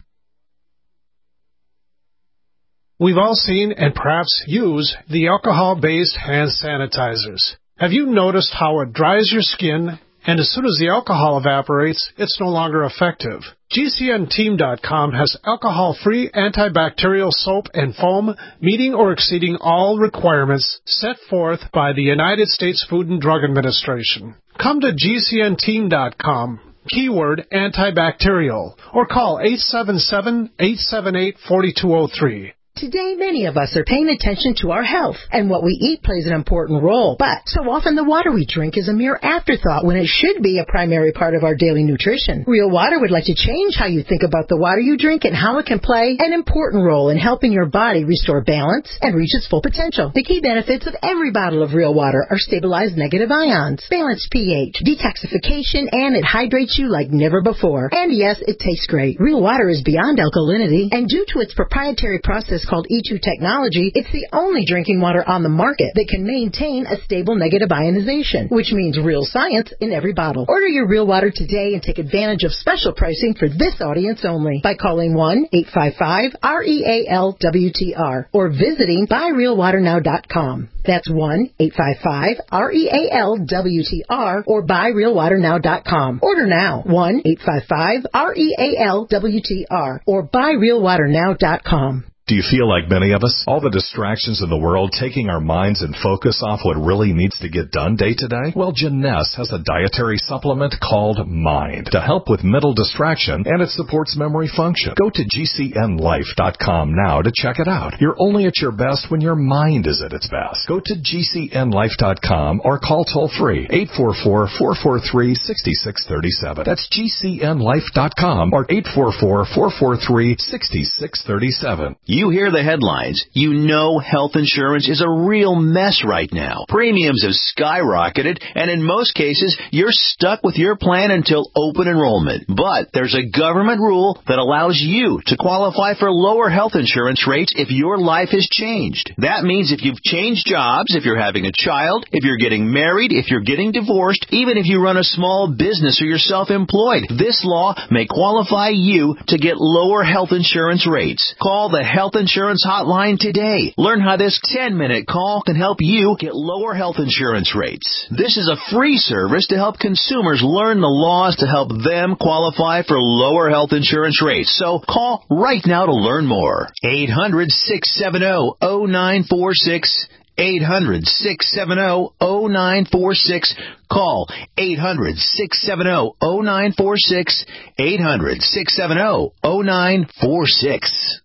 We've all seen and perhaps use the alcohol-based hand sanitizers. Have you noticed how it dries your skin, and as soon as the alcohol evaporates, it's no longer effective? G C N Team dot com has alcohol-free antibacterial soap and foam meeting or exceeding all requirements set forth by the United States Food and Drug Administration. Come to G C N Team dot com, keyword antibacterial, or call eight seven seven, eight seven eight, four two zero three. Today, many of us are paying attention to our health, and what we eat plays an important role. But so often the water we drink is a mere afterthought when it should be a primary part of our daily nutrition. Real Water would like to change how you think about the water you drink and how it can play an important role in helping your body restore balance and reach its full potential. The key benefits of every bottle of Real Water are stabilized negative ions, balanced pH, detoxification, and it hydrates you like never before. And yes, it tastes great. Real Water is beyond alkalinity, and due to its proprietary process called E two technology, it's the only drinking water on the market that can maintain a stable negative ionization, which means real science in every bottle. Order your Real Water today and take advantage of special pricing for this audience only by calling one eight five five, R E A L W T R or visiting buy real water now dot com. That's one eight five five, R E A L W T R or buy real water now dot com. Order now, one eight five five, R E A L W T R or buy real water now dot com. Do you feel like many of us? All the distractions in the world taking our minds and focus off what really needs to get done day to day? Well, Jeunesse has a dietary supplement called Mind to help with mental distraction, and it supports memory function. Go to G C N life dot com now to check it out. You're only at your best when your mind is at its best. Go to G C N life dot com or call toll-free eight four four, four four three, six six three seven. That's G C N life dot com or eight four four, four four three, six six three seven. You hear the headlines. You know health insurance is a real mess right now. Premiums have skyrocketed, and in most cases, you're stuck with your plan until open enrollment. But there's a government rule that allows you to qualify for lower health insurance rates if your life has changed. That means if you've changed jobs, if you're having a child, if you're getting married, if you're getting divorced, even if you run a small business or you're self-employed, this law may qualify you to get lower health insurance rates. Call the Health Insurance Hotline today. Learn how this ten-minute call can help you get lower health insurance rates. This is a free service to help consumers learn the laws to help them qualify for lower health insurance rates. So call right now to learn more. eight hundred, six seven zero, zero nine four six. eight hundred, six seven zero, zero nine four six. Call eight hundred, six seven zero, zero nine four six. eight hundred, six seven zero, zero nine four six.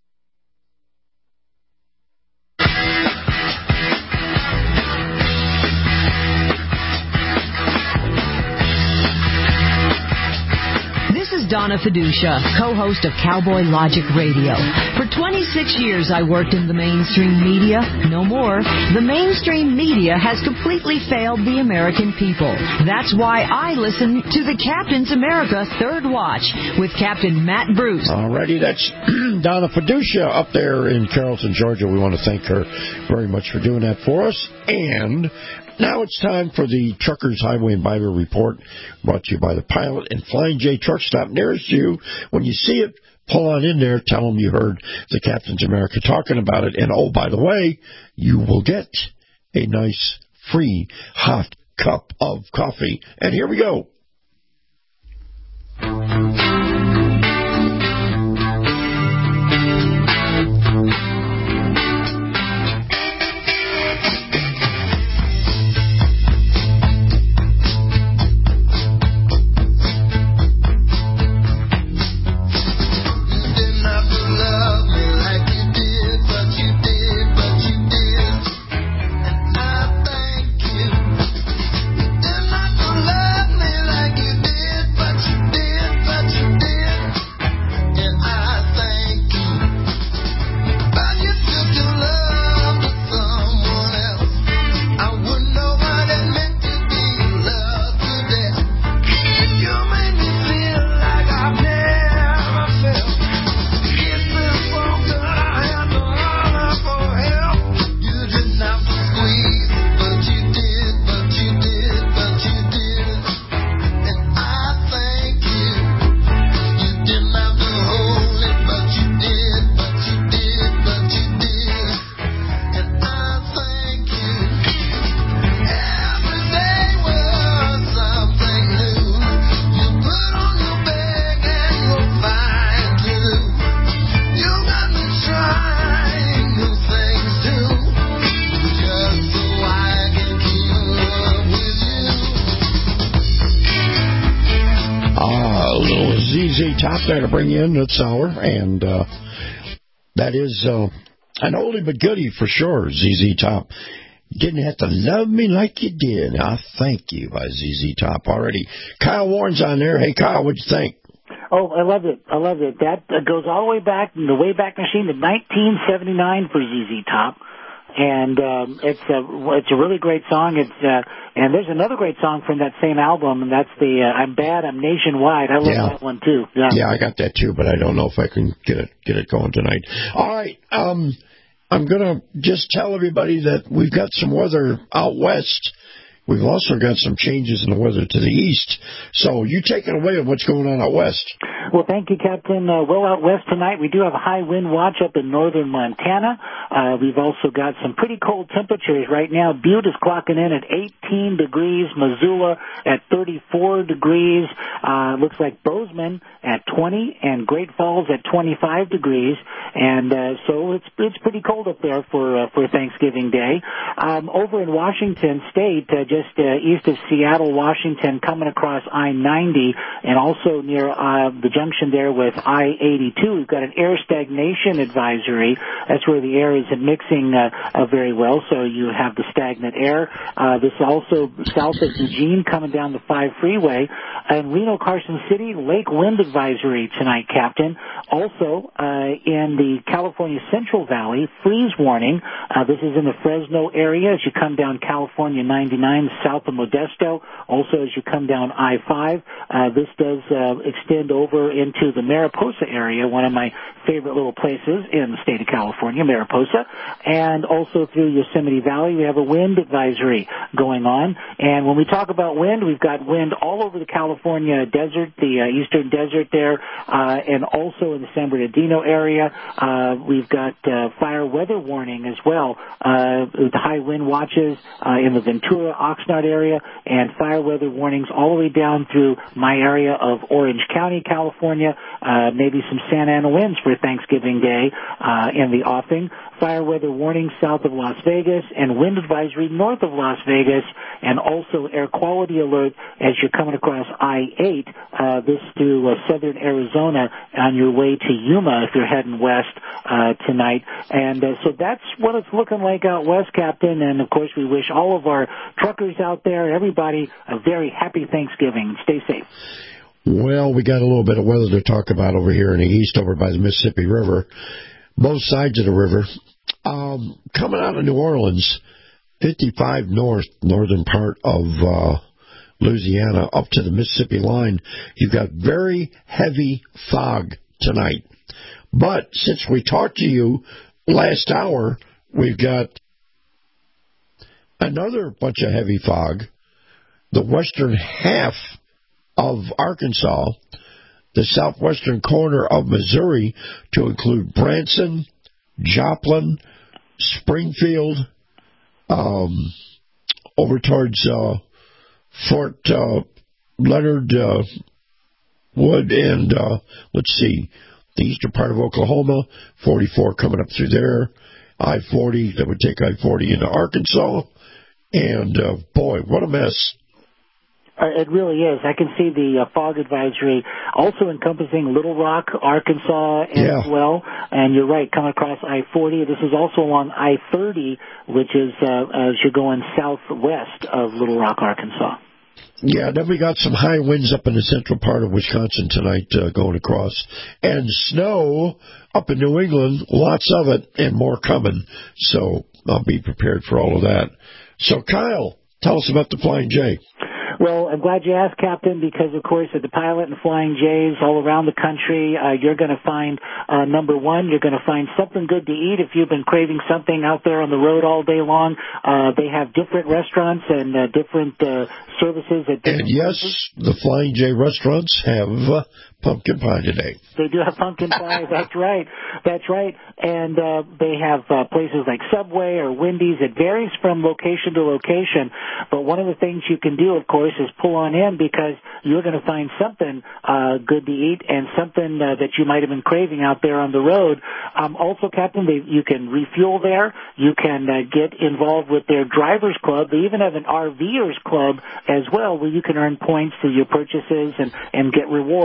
Donna Fiducia, co-host of Cowboy Logic Radio. For twenty-six years, I worked in the mainstream media. No more. The mainstream media has completely failed the American people. That's why I listen to the Captain's America Third Watch with Captain Matt Bruce. Alrighty, that's Donna Fiducia up there in Carrollton, Georgia. We want to thank her very much for doing that for us. And now it's time for the Truckers Highway and Byway Report, brought to you by the Pilot and Flying J Truck Stop nearest you. When you see it, pull on in there, tell them you heard the Captain's America talking about it. And, oh, by the way, you will get a nice free hot cup of coffee. And here we go. Love me Z Top there to bring you in this hour, and uh, that is uh, an oldie but goodie for sure, Z Z Top. Didn't have to love me like you did. I thank you by Z Z Top already. Kyle Warren's on there. Hey, Kyle, what'd you think? Oh, I love it. I love it. That uh, goes all the way back in the Wayback Machine to nineteen seventy-nine for Z Z Top. And um, it's a it's a really great song. It's uh, and there's another great song from that same album, and that's the uh, I'm Bad, I'm Nationwide. I love yeah. that one too. Yeah. yeah, I got that too, but I don't know if I can get it get it going tonight. All right, um, I'm gonna just tell everybody that we've got some weather out west. We've also got some changes in the weather to the east. So you take it away on what's going on out west. Well, thank you, Captain. Uh, well, out west tonight, we do have a high wind watch up in northern Montana. Uh, we've also got some pretty cold temperatures right now. Butte is clocking in at eighteen degrees. Missoula at thirty-four degrees. Uh, looks like Bozeman at twenty and Great Falls at twenty-five degrees. And uh, so it's it's pretty cold up there for uh, for Thanksgiving Day. Um, over in Washington State, uh, just uh, east of Seattle, Washington, coming across I ninety and also near uh, the junction there with I eighty-two, we've got an air stagnation advisory. That's where the air isn't mixing uh, uh, very well, so you have the stagnant air. Uh, this also south of Eugene coming down the five freeway. And Reno, Carson City, lake wind advisory tonight, Captain. Also, uh, in the California Central Valley, freeze warning. Uh, this is in the Fresno area as you come down California ninety-nine south of Modesto. Also, as you come down I five, uh, this does uh, extend over into the Mariposa area, one of my favorite little places in the state of California, Mariposa. And also through Yosemite Valley, we have a wind advisory going on. And when we talk about wind, we've got wind all over the California desert, the uh, eastern desert there, uh, and also in the San Bernardino area. Uh, we've got uh, fire weather warning as well, uh, with high wind watches uh, in the Ventura, Oxnard area, and fire weather warnings all the way down through my area of Orange County, California, uh, maybe some Santa Ana winds for Thanksgiving Day uh, in the offing. Fire weather warning south of Las Vegas and wind advisory north of Las Vegas, and also air quality alert as you're coming across I eight, uh, this to uh, southern Arizona on your way to Yuma if you're heading west uh, tonight. And uh, so that's what it's looking like out west, Captain. And, of course, we wish all of our truckers out there, everybody, a very happy Thanksgiving. Stay safe. Well, we got a little bit of weather to talk about over here in the east, over by the Mississippi River, both sides of the river. Um, coming out of New Orleans, fifty-five north, northern part of uh, Louisiana, up to the Mississippi line, you've got very heavy fog tonight. But since we talked to you last hour, we've got another bunch of heavy fog. The western half of Arkansas, the southwestern corner of Missouri, to include Branson, Joplin, Springfield, um, over towards uh, Fort uh, Leonard uh, Wood, and uh, let's see, the eastern part of Oklahoma, forty-four coming up through there, I forty, that would take I forty into Arkansas, and uh, boy, what a mess. Uh, it really is. I can see the uh, fog advisory also encompassing Little Rock, Arkansas as yeah. well. And you're right, coming across I forty. This is also along I thirty, which is uh, as you're going southwest of Little Rock, Arkansas. Yeah, then we got some high winds up in the central part of Wisconsin tonight uh, going across. And snow up in New England, lots of it, and more coming. So I'll be prepared for all of that. So, Kyle, tell us about the Flying J. Well, I'm glad you asked, Captain, because, of course, at the Pilot and Flying J's all around the country, uh, you're going to find, uh, number one, you're going to find something good to eat. If you've been craving something out there on the road all day long, uh, they have different restaurants and uh, different uh, services. At different and, yes, places. The Flying J restaurants have uh, pumpkin pie today. They do have pumpkin pie. That's right. That's right. And uh, they have uh, places like Subway or Wendy's. It varies from location to location. But one of the things you can do, of course, is pull on in because you're going to find something uh, good to eat and something uh, that you might have been craving out there on the road. Um, also, Captain, they, you can refuel there. You can uh, get involved with their drivers club. They even have an RVers club as well where you can earn points through your purchases and, and get rewards uh,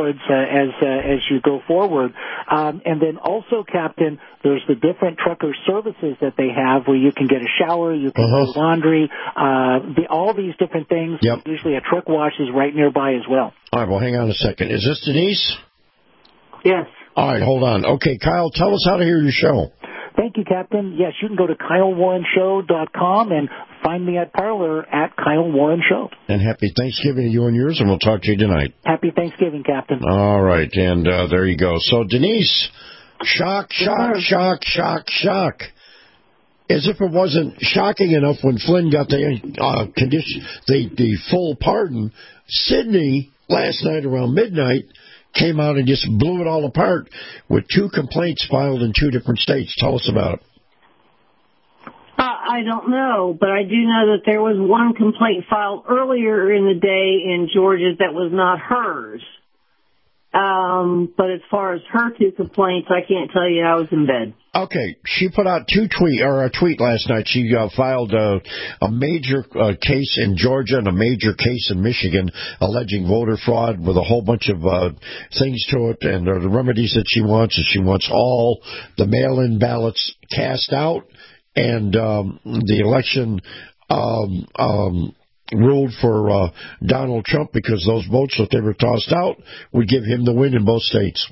as uh, as you go forward. Um, and then also, Captain, there's the different trucker services that they have where you can get a shower, you can uh-huh. do laundry, uh, the, all these different things. Yep. Usually a truck wash is right nearby as well. All right, well, hang on a second. Is this Denise? Yes. All right, hold on. Okay, Kyle, tell us how to hear your show. Thank you, Captain. Yes, you can go to Kyle Warren Show dot com and find me at Parlor at Kyle Warren Show. And happy Thanksgiving to you and yours, and we'll talk to you tonight. Happy Thanksgiving, Captain. All right, and uh, there you go. So, Denise, shock, shock, shock, shock, shock. As if it wasn't shocking enough when Flynn got the uh, condition, the, the full pardon, Sydney, last night around midnight, came out and just blew it all apart with two complaints filed in two different states. Tell us about it. Uh, I don't know, but I do know that there was one complaint filed earlier in the day in Georgia that was not hers. Um, but as far as her two complaints, I can't tell you. I was in bed. Okay, she put out two tweet or a tweet last night. She uh, filed uh, a major uh, case in Georgia and a major case in Michigan alleging voter fraud with a whole bunch of uh, things to it, and uh, the remedies that she wants is she wants all the mail-in ballots cast out and um, the election um, um, ruled for uh, Donald Trump because those votes that they were tossed out would give him the win in both states.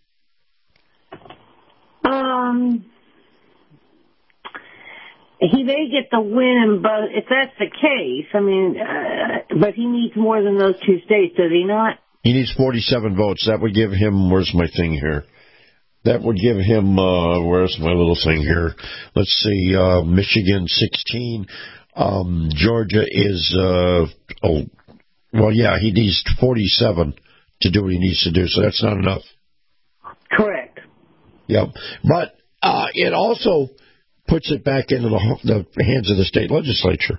Um, he may get the win, but if that's the case, I mean, uh, but he needs more than those two states, does he not? He needs forty-seven votes. That would give him, where's my thing here? That would give him, uh, where's my little thing here? Let's see, uh, Michigan sixteen. Um, Georgia is, uh, oh, well, yeah, he needs forty-seven to do what he needs to do, so that's not enough. Correct. Yep. But uh, it also puts it back into the, the hands of the state legislature.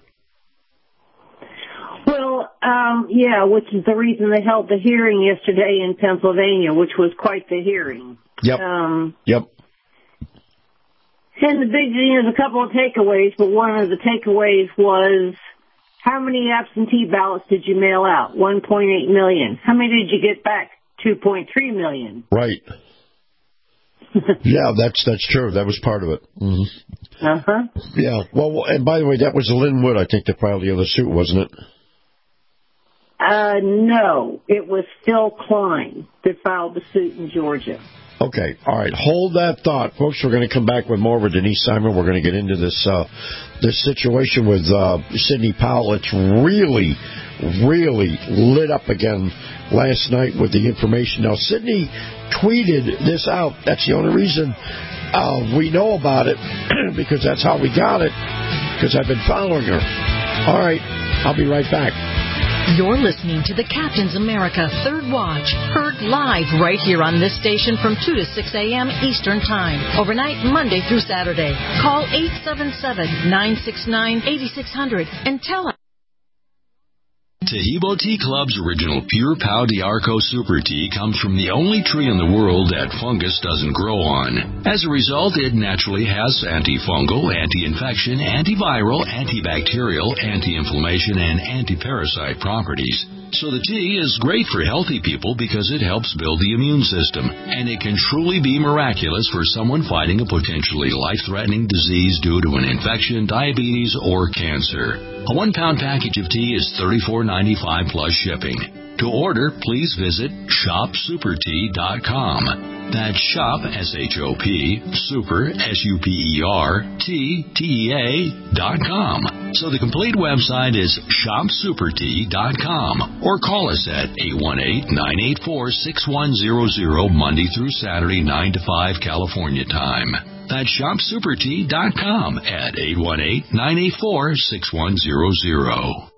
Well, um, yeah, which is the reason they held the hearing yesterday in Pennsylvania, which was quite the hearing. Yep. Um, yep. And the big, you know, there's a couple of takeaways, but one of the takeaways was how many absentee ballots did you mail out? one point eight million. How many did you get back? two point three million. Right. Yeah, that's that's true. That was part of it. Mm-hmm. Uh-huh. Yeah. Well, and by the way, that was Lynn Wood, I think, that filed the other suit, wasn't it? Uh, no. It was Phil Klein that filed the suit in Georgia. Okay. All right. Hold that thought, folks. We're going to come back with more with Denise Simon. We're going to get into this uh, this situation with uh, Sidney Powell. It's really, really lit up again last night with the information. Now, Sidney tweeted this out. That's the only reason uh, we know about it, because that's how we got it, because I've been following her. All right. I'll be right back. You're listening to the Captain's America Third Watch, heard live right here on this station from two to six a.m. Eastern Time, overnight Monday through Saturday. Call eight seven seven, nine six nine, eight six zero zero and tell us. Tahibo Tea Club's original Pure Pau d'Arco Super Tea comes from the only tree in the world that fungus doesn't grow on. As a result, it naturally has antifungal, anti-infection, antiviral, antibacterial, anti-inflammation, and anti-parasite properties. So the tea is great for healthy people because it helps build the immune system, and it can truly be miraculous for someone fighting a potentially life-threatening disease due to an infection, diabetes, or cancer. A one-pound package of tea is thirty-four ninety-five plus shipping. To order, please visit shop super tea dot com. That's shop, S H O P, super, S U P E R, T, T E A, dot com. So the complete website is shop super tea dot com. Or call us at eight one eight, nine eight four, six one zero zero, Monday through Saturday, nine to five California time. That's shop super tea dot com at eight one eight, nine eight four, six one zero zero.